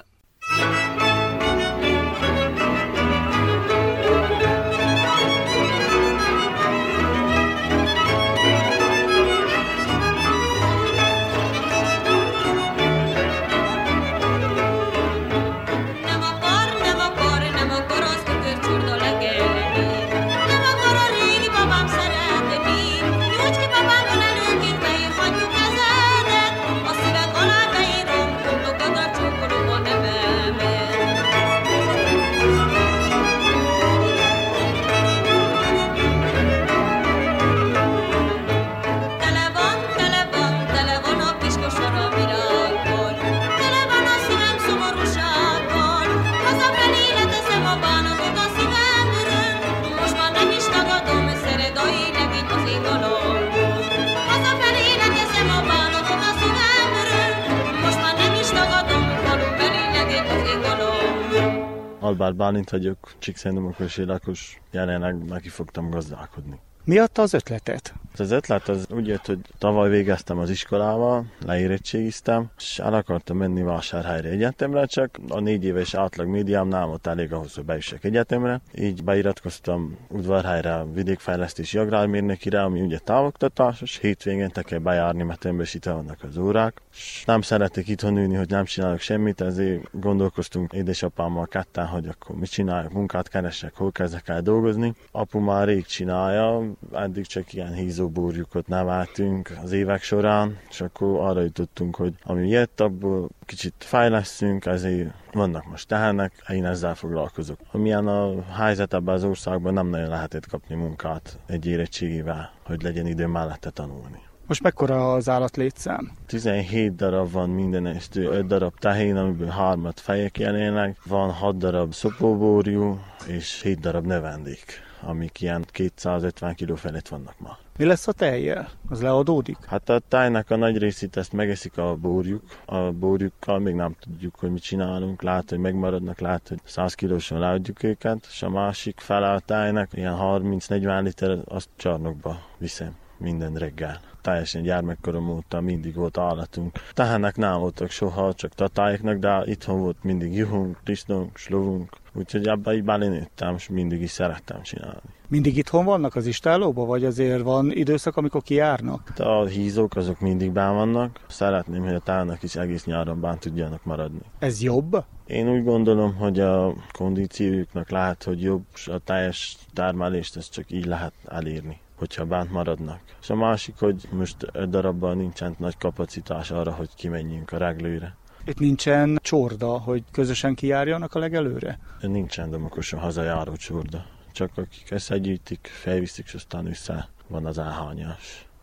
Albert Bálint vagyok, Csíkszentdomokos lakos, jelenleg neki fogtam gazdálkodni.
Mi adta az ötletet?
Az ötlet az úgy jött, hogy tavaly végeztem az iskolával, leérettségiztem, és el akartam menni Vásárhelyre egyetemre, csak a négy éves átlag médiám nem volt elég ahhoz, hogy beüssek egyetemre. Így beiratkoztam Udvarhelyre, vidékfejlesztési agrármérnökire, ami ugye távoktatás, és hétvégente kell bejárni, mert tömbösítve vannak az órák. És nem szeretek itthon ülni, hogy nem csinálok semmit, ezért gondolkoztunk édesapámmal ketten, hogy akkor mit csináljuk, munkát keresek, hol kezdek el dolgozni. Apu már rég csinálja, eddig csak ilyen hízóborjukat neveltünk az évek során, és akkor arra jutottunk, hogy ami jött, abból kicsit fejlesztünk, ezért vannak most tehenek, én ezzel foglalkozok. Amilyen a helyzet ebben az országban nem nagyon lehetett kapni munkát egy érettségével, hogy legyen idő mellette tanulni.
Most mekkora az állatlétszám?
tizenhét darab van mindenestől, öt darab tehén, amiből hármat fejek jelenleg, van hat darab szopóborjú és hét darab növendék, amik ilyen kétszázötven kiló felett vannak már.
Mi lesz a tejjel? Az leadódik?
Hát a tejnek a nagy részét ezt megeszik a bórjuk. A bórjukkal még nem tudjuk, hogy mit csinálunk. Lehet, hogy megmaradnak, lehet, hogy száz kilósan leadjuk őket, és a másik fele a tejnek, ilyen harminc-negyven liter, azt csarnokba viszem minden reggel. Teljesen gyermekkorom óta mindig volt állatunk. Tehenek nem voltak soha, csak tatályoknak, de itthon volt mindig juhunk, disznónk, slovunk. Úgyhogy ebben így belénőttem, és mindig is szerettem csinálni.
Mindig itthon vannak az istállóban, vagy azért van időszak, amikor kijárnak?
De a hízók azok mindig benn vannak. Szeretném, hogy a tájnak is egész nyáron benn tudjanak maradni.
Ez jobb?
Én úgy gondolom, hogy a kondíciójuknak lehet, hogy jobb, és a teljes termelést ezt csak így lehet elérni, hogyha bent maradnak. És a másik, hogy most öt darabban nincsen nagy kapacitás arra, hogy kimenjünk a reglőre.
Itt nincsen csorda, hogy közösen kijárjanak a legelőre?
Nincsen Domokoson hazajáró csorda. Csak akik összegyűjtik, felviszik, és aztán össze van az elhányás.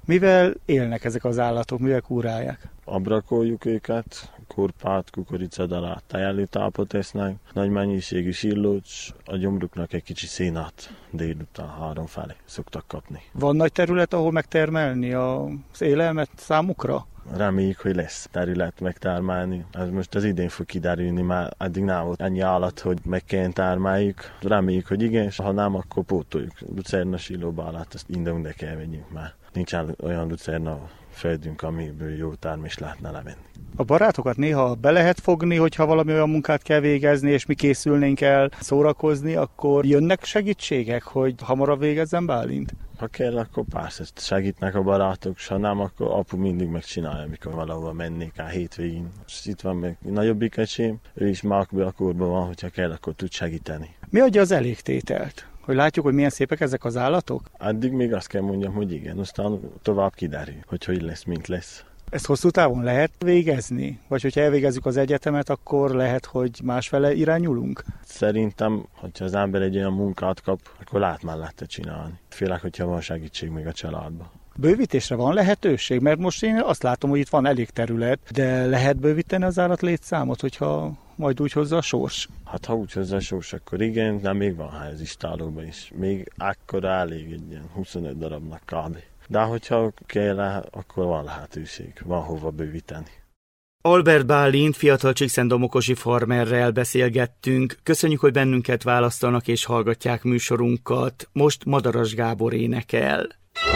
Mivel élnek ezek az állatok, mivel kúrálják?
Abrakoljuk őket, korpát, kukoricadalat, tejelőtápot esznek, nagy mennyiségű sillócs, a gyomruknak egy kicsi szénát délután három felé szoktak kapni.
Van nagy terület, ahol megtermelni az élelmet számukra?
Reméljük, hogy lesz terület megtermelni. Ez most az idén fog kiderülni, már eddig nem volt ennyi állat, hogy meg kell termeljük. Reméljük, hogy igen, és ha nem, akkor pótoljuk. Lucerna silóbálát, azt ide-unde kell vegyünk már. Nincsen olyan lucerna földünk, amiből jó termés lehetne levenni.
A barátokat néha be lehet fogni, hogyha valami olyan munkát kell végezni, és mi készülnénk el szórakozni, akkor jönnek segítségek, hogy hamarabb végezzen Bálint?
Ha kell, akkor persze segítnek a barátok, ha nem, akkor apu mindig megcsinálja, amikor valahova mennék el hétvégén. És itt van még nagyobbik öcsém, ő is már a korban van, hogyha kell, akkor tud segíteni.
Mi adja az elégtételt? Hogy látjuk, hogy milyen szépek ezek az állatok?
Addig még azt kell mondjam, hogy igen, aztán tovább kiderül, hogy hogy lesz, mint lesz.
Ezt hosszú távon lehet végezni? Vagy hogyha elvégezzük az egyetemet, akkor lehet, hogy másfele irányulunk?
Szerintem, hogyha az ember egy olyan munkát kap, akkor lát mellette csinálni. Félek, hogyha van segítség még a családban.
Bővítésre van lehetőség? Mert most én azt látom, hogy itt van elég terület, de lehet bővíteni az állat létszámot, hogyha majd úgy hozza a sors?
Hát ha úgy hozza a sors, akkor igen, de még van hely az istálóban is. Még akkora elég egy ilyen huszonöt darabnak kb. De hogyha kell, akkor van lehetőség, van hova bővíteni.
Albert Bálint fiatal csíkszentdomokosi farmerrel beszélgettünk. Köszönjük, hogy bennünket választanak és hallgatják műsorunkat. Most Madaras Gábor énekel.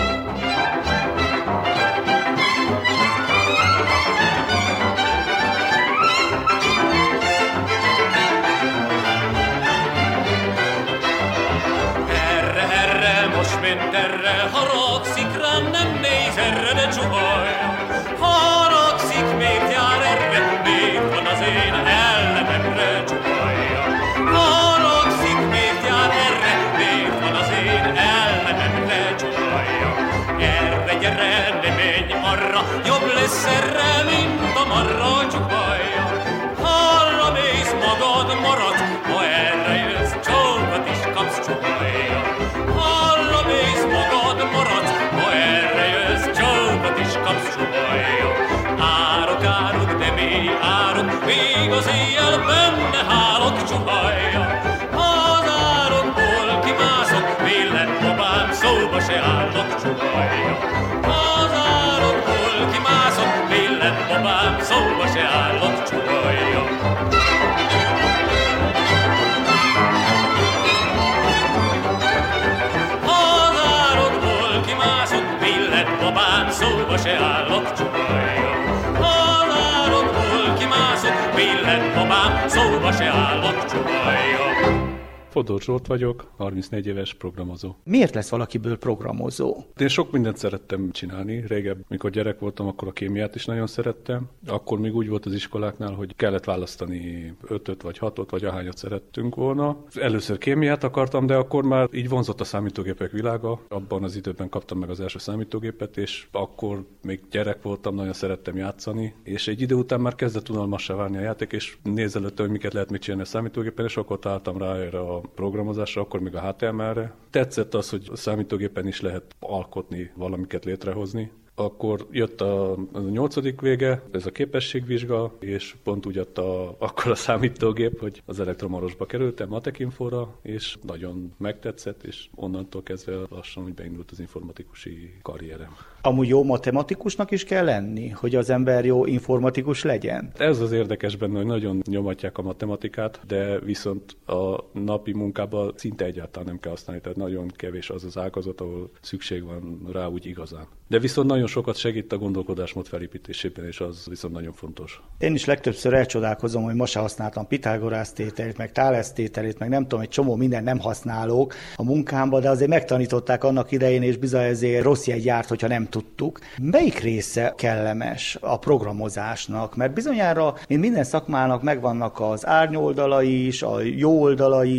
Haragszik rám, nem néz erre, de csuhajja. Haragszik, miért jár erre, miért van az én ellenemre, csuhajja. Haragszik, miért jár erre, miért van az én ellenemre, csuhajja. Erre gyere, ne menj arra, jobb lesz erre, mint a marra, csuhajja. Arra mész, magad marad, ha erre jössz, csókat is kapsz, csuhajja. Arra mész, magad marad, ha erre jössz, csókat is kapsz, csuhajja. Árok, árok, de mély árok, még az éjjel benne hálok, csuhajja. Az árokból kimászok, vélet babám, szóba se állok, csuhajja. Az árokból kimászok, vélet babám, szóba se állok, csuhajja. Babám, szóba se állok, csuhajja. Az árokból kimászok, billet babám, szóba se állok, csuhajja.
Fodor Zsolt vagyok, harmincnégy éves programozó.
Miért lesz valakiből programozó?
Én sok mindent szerettem csinálni. Régebb, mikor gyerek voltam, akkor a kémiát is nagyon szerettem. Akkor még úgy volt az iskoláknál, hogy kellett választani ötöt vagy hatot, vagy ahányat szerettünk volna. Először kémiát akartam, de akkor már így vonzott a számítógépek világa. Abban az időben kaptam meg az első számítógépet, és akkor még gyerek voltam, nagyon szerettem játszani. És egy idő után már kezdett unalmassá válni a játék, és nézelődtem, hogy miket lehet még csinálni a számítógépen, és akkor találtam rá erre a programozásra, akkor még a há té em el-re. Tetszett az, hogy a számítógépen is lehet alkotni, valamiket létrehozni. Akkor jött a, a nyolcadik vége, ez a képességvizsga, és pont úgy adta akkor a számítógép, hogy az elektromarosba kerültem, Matekinfóra, és nagyon megtetszett, és onnantól kezdve lassan úgy beindult az informatikusi karrierem.
Amúgy jó matematikusnak is kell lenni, hogy az ember jó informatikus legyen?
Ez az érdekes benne, hogy nagyon nyomatják a matematikát, de viszont a napi munkában szinte egyáltalán nem kell használni, tehát nagyon kevés az az ágazat, ahol szükség van rá úgy igazán. De viszont nagyon sokat segít a gondolkodásmód felépítésében, és az viszont nagyon fontos.
Én is legtöbbször elcsodálkozom, hogy ma se használtam Pitágorász tételét, meg Thálesz tételét, meg nem tudom, egy csomó minden nem használok a munkámban, de azért megtanították annak idején, és bizony ezért rossz jegy járt, hogyha nem tudtuk. Melyik része kellemes a programozásnak? Mert bizonyára, mint minden szakmának megvannak az árnyoldalai is, a jó oldalai is.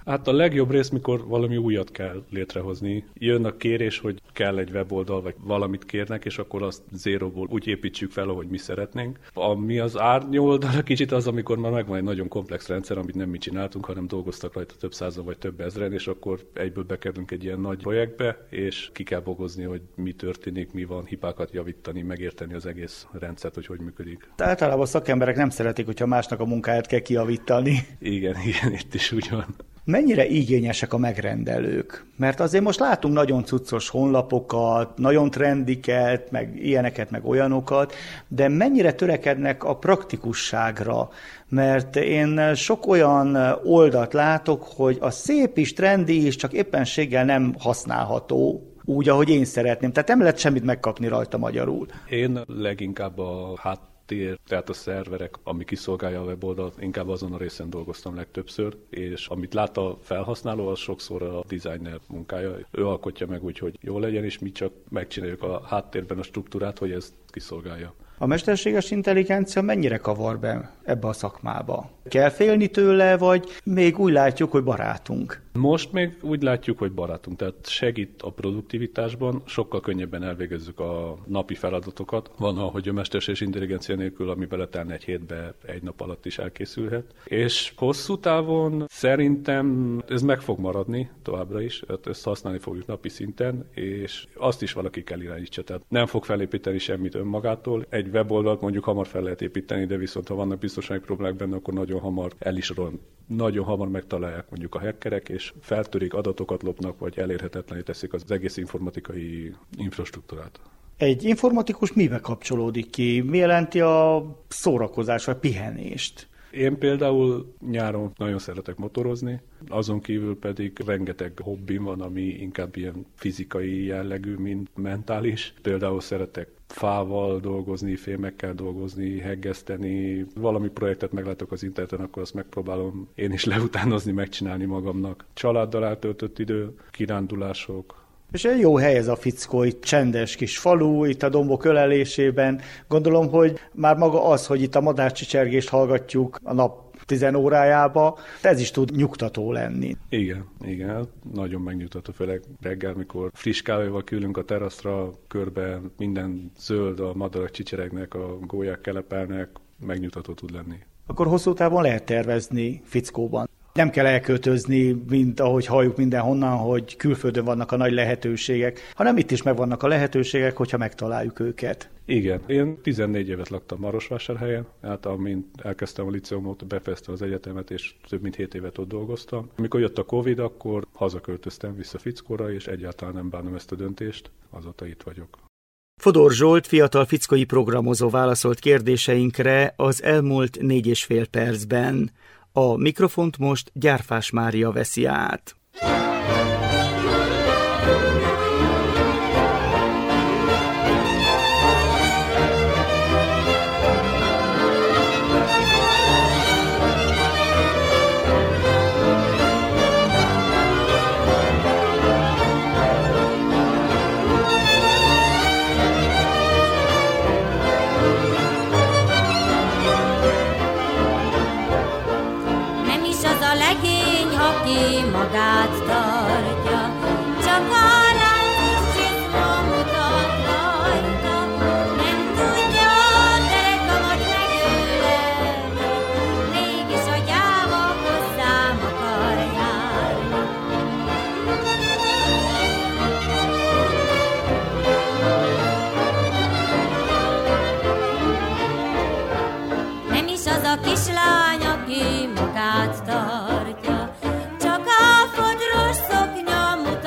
Hát a legjobb rész, mikor valami újat kell létrehozni. Jön a kérés, hogy kell egy weboldal, vagy valamit kérnek, és akkor azt zéróból úgy építsük fel, ahogy mi szeretnénk. Ami az árnyoldala kicsit az, amikor már megvan egy nagyon komplex rendszer, amit nem mi csináltunk, hanem dolgoztak rajta több százan vagy több ezren, és akkor egyből bekerülünk egy ilyen nagy projektbe, és ki kell bogozni, hogy mi történik, mi van, hibákat javítani, megérteni az egész rendszert, hogy hogy működik.
De általában a szakemberek nem szeretik, hogyha másnak a munkáját kell kijavítani.
Igen, igen, itt is úgy van.
Mennyire igényesek a megrendelők? Mert azért most látunk nagyon cuccos honlapokat, nagyon trendiket, meg ilyeneket, meg olyanokat, de mennyire törekednek a praktikusságra? Mert én sok olyan oldalt látok, hogy a szép is, trendi is, csak éppenséggel nem használható úgy, ahogy én szeretném. Tehát nem lehet semmit megkapni rajta magyarul.
Én leginkább a hát tér, tehát a szerverek, ami kiszolgálja a weboldalt, inkább azon a részen dolgoztam legtöbbször, és amit lát a felhasználó, az sokszor a designer munkája. Ő alkotja meg úgy, hogy jó legyen, és mi csak megcsináljuk a háttérben a struktúrát, hogy ezt kiszolgálja.
A mesterséges intelligencia mennyire kavar be ebbe a szakmába? Kell félni tőle, vagy még úgy látjuk, hogy barátunk?
Most még úgy látjuk, hogy barátunk, tehát segít a produktivitásban, sokkal könnyebben elvégezzük a napi feladatokat. Van, ahogy a mesterséges intelligencia nélkül, ami beletelne egy hétbe, egy nap alatt is elkészülhet. És hosszú távon szerintem ez meg fog maradni továbbra is, ezt használni fogjuk napi szinten, és azt is valaki kell irányítsa. Tehát nem fog felépíteni semmit önmagától. Egy weboldalt mondjuk hamar fel lehet építeni, de viszont ha vannak biztonsági problémák benne, akkor nagyon hamar el is ron. Nagyon hamar megtalálják mondjuk a hackerek, és feltörik, adatokat lopnak, vagy elérhetetlené teszik az egész informatikai infrastruktúrát.
Egy informatikus mibe kapcsolódik ki? Mi jelenti a szórakozás vagy pihenést?
Én például nyáron nagyon szeretek motorozni, azon kívül pedig rengeteg hobbim van, ami inkább ilyen fizikai jellegű, mint mentális. Például szeretek fával dolgozni, fémekkel dolgozni, heggeszteni. Valami projektet meglátok az interneten, akkor azt megpróbálom én is leutánozni, megcsinálni magamnak. Családdal eltöltött idő, kirándulások.
És egy jó hely ez a fickó, itt csendes kis falu, itt a dombok ölelésében. Gondolom, hogy már maga az, hogy itt a madárcsicsergést hallgatjuk a nap tizen órájába, ez is tud nyugtató lenni.
Igen, igen, nagyon megnyugtató, főleg reggel, mikor friss kávéval küldünk a teraszra, körbe minden zöld, a madarak csicseregnek, a gólyák kelepelnek, megnyugtató tud lenni.
Akkor hosszú távon lehet tervezni fickóban. Nem kell elköltözni, mint ahogy halljuk mindenhonnan, hogy külföldön vannak a nagy lehetőségek, hanem itt is megvannak a lehetőségek, hogyha megtaláljuk őket.
Igen. Én tizennégy évet laktam Marosvásárhelyen, hát amint elkezdtem a liceumot, befejeztem az egyetemet, és több mint hét évet ott dolgoztam. Amikor jött a Covid, akkor hazaköltöztem vissza Fickóra, és egyáltalán nem bánom ezt a döntést, azóta itt vagyok.
Fodor Zsolt, fiatal fickói programozó válaszolt kérdéseinkre az elmúlt négy és fél percben. A mikrofont most Gyárfás Mária veszi át.
Magát tartja, csak arra is csizma mutat rajta, nem tudja a derekamat megölelni, mégis a gyáva hozzám akar járni. Nem is az a kislány, aki magát tartja, csak a fodros szoknya mutat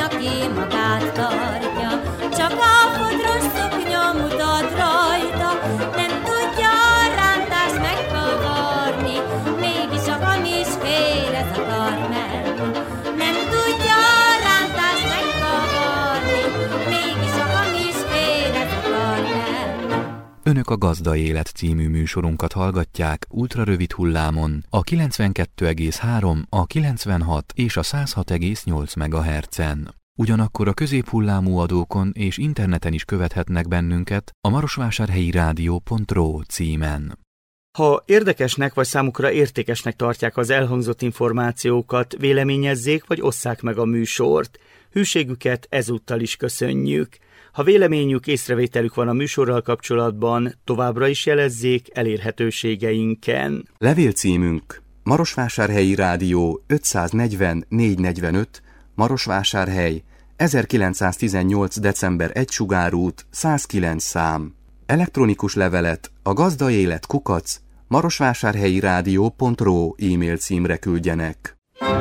aki magát tartja, csak a fodros szoknya mutat rajta, nem tudja a rántást megkavarni, mégis a hamis félre zakar menni. Nem tudja a rántást megkavarni, mégis a hamis félre zakar menni.
Önök a Gazda Élet című műsorunkat hallgatják ultrarövid hullámon a kilencvenkettő egész három, a kilencvenhat és a száz hat egész nyolc megahertzen. Ugyanakkor a középhullámú adókon és interneten is követhetnek bennünket a marosvásárhelyi rádió pont ro címen.
Ha érdekesnek vagy számukra értékesnek tartják az elhangzott információkat, véleményezzék vagy osszák meg a műsort. Hűségüket ezúttal is köszönjük. Ha véleményük, észrevételük van a műsorral kapcsolatban, továbbra is jelezzék elérhetőségeinken.
Levélcímünk Marosvásárhelyi Rádió ötszáznegyven négyszáznegyvenöt, Marosvásárhely, ezerkilencszáztizennyolc. december egy Sugárút, száz kilenc szám. Elektronikus levelet a gazdaélet kukac marosvásárhelyi rádió pont ro e-mail címre küldjenek.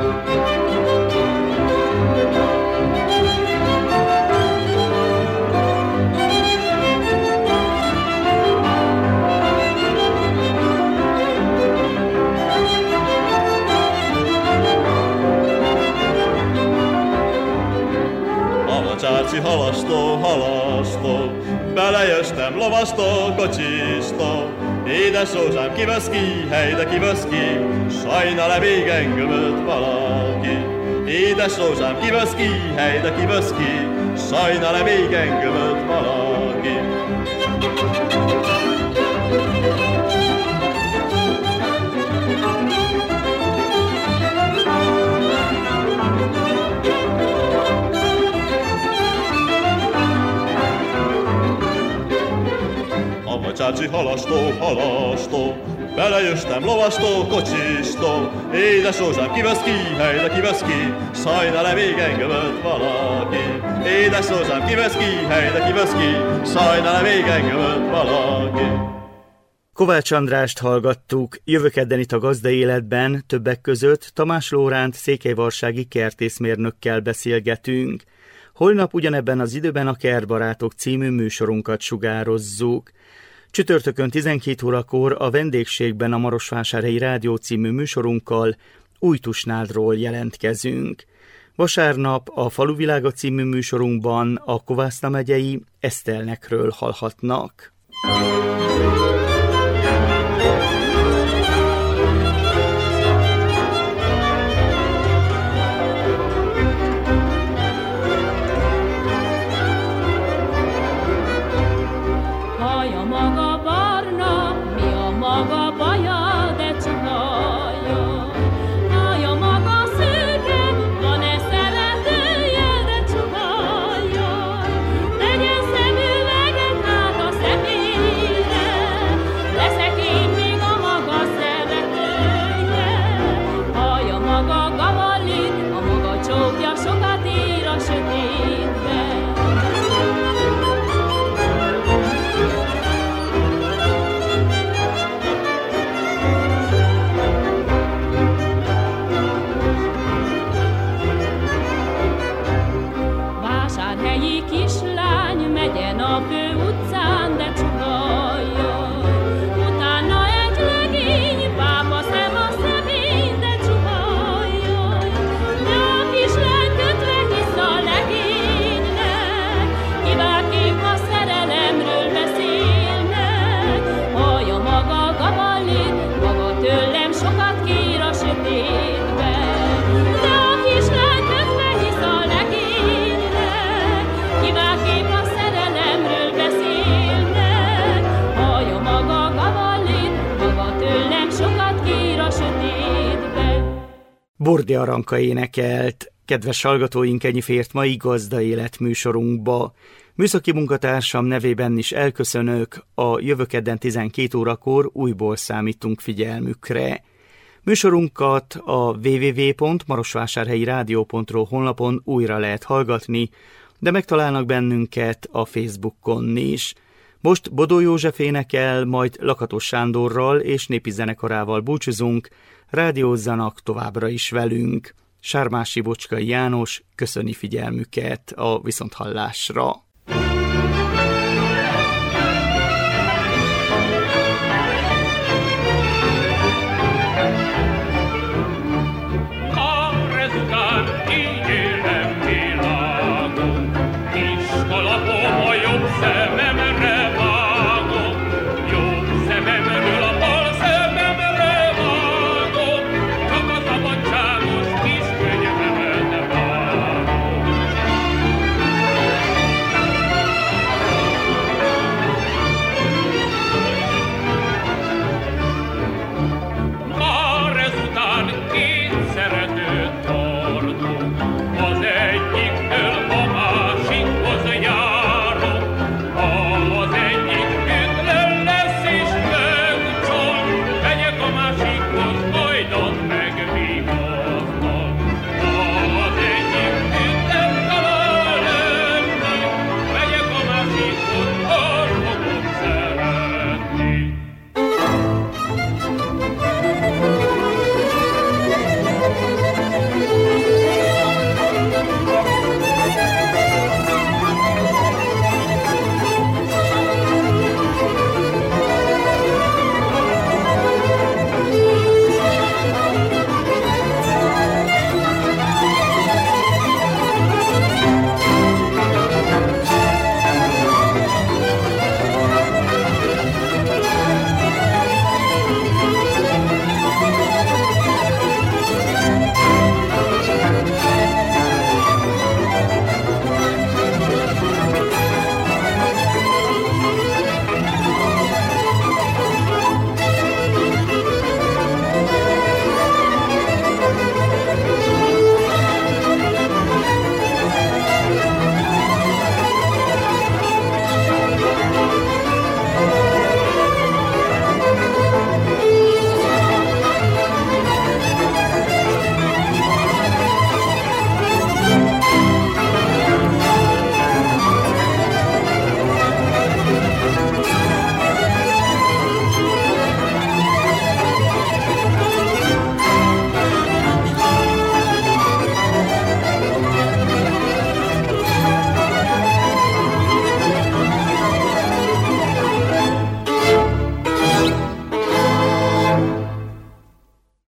Csárci halasztó, halasztó, belejöstem lovasztó, kocsistó. Édes rózsám, kivesz ki, helyde kivesz ki, sajnál-e még engömöt valaki? Édes rózsám, kivesz ki, helyde kivesz ki, sajnál-e még engömöt valaki? Csácsi halasztó, halasztó, belejöstem lovastó, kocsistó. Édes rózsám, kivesz ki, helyre kivesz ki, sajnál-e még engömöt valaki? Édes rózsám, kivesz ki, helyre kivesz ki, sajnál-e még engömöt valaki?
Kovács Andrást hallgattuk. Jövő kedden itt a Gazda Életben többek között Tamás Lóránt székelyvarsági kertészmérnökkel beszélgetünk. Holnap ugyanebben az időben a Kertbarátok című műsorunkat sugározzuk. Csütörtökön tizenkét órakor a vendégségben a Marosvásárhelyi Rádió című műsorunkkal Újtusnádról jelentkezünk. Vasárnap a Faluvilága című műsorunkban a Kovászna megyei Esztelnekről hallhatnak. Borde Aranka énekelt. Kedves hallgatóink, ennyi fért mai Gazda Élet műsorunkba. Műszaki munkatársam nevében is elköszönök, a jövő kedden tizenkét órakor újból számítunk figyelmükre. Műsorunkat a double-u double-u double-u pont marosvásárhelyi rádió pont ro honlapon újra lehet hallgatni, de megtalálnak bennünket a Facebookon is. Most Bodó József énekel, majd Lakatos Sándorral és népi zenekarával búcsúzunk, rádiózzanak továbbra is velünk. Sármási Bocskai János köszöni figyelmüket, a viszonthallásra.
Iskola, jobb szeme.